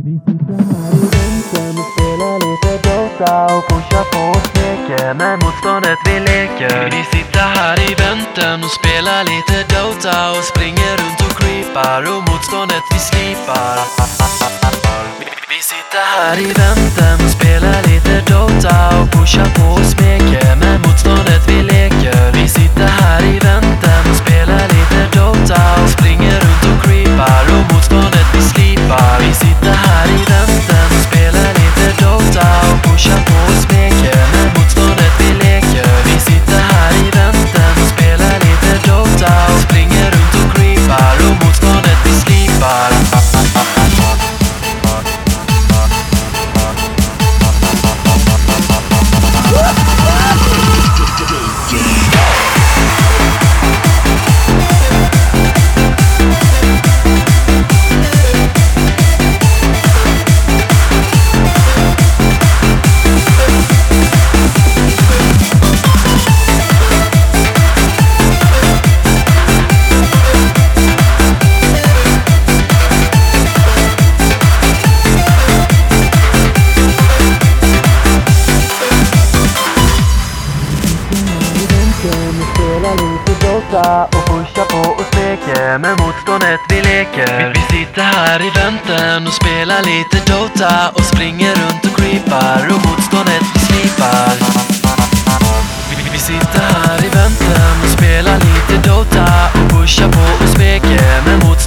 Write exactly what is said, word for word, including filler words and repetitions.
Vi sitter här i väntan och spelar lite Dota och pushar på och smeker med motståndet vi leker. Vi sitter här i väntan och spelar lite Dota och springer runt och creepar och motståndet vi slipar. Vi sitter här i väntan och spelar lite Dota och pushar på och smeker med motståndet vi leker. Vi sitter här i väntan och spelar lite Dota och springer runt och creepar och motståndet vi slipar. Vi sitter här i väntan och spelar lite Dota och pushar på och smeker med motståndet vi leker. Vi sitter här i väntan och spelar lite Dota och springer runt och creepar och motståndet vi slipar. Och pusha på och smeker med motståndet vi leker. Vi sitter här i väntan och spelar lite Dota och springer runt och creepar och motståndet vi slipar. Vi sitter här i väntan och spelar lite Dota och pushar på och smeker med motståndet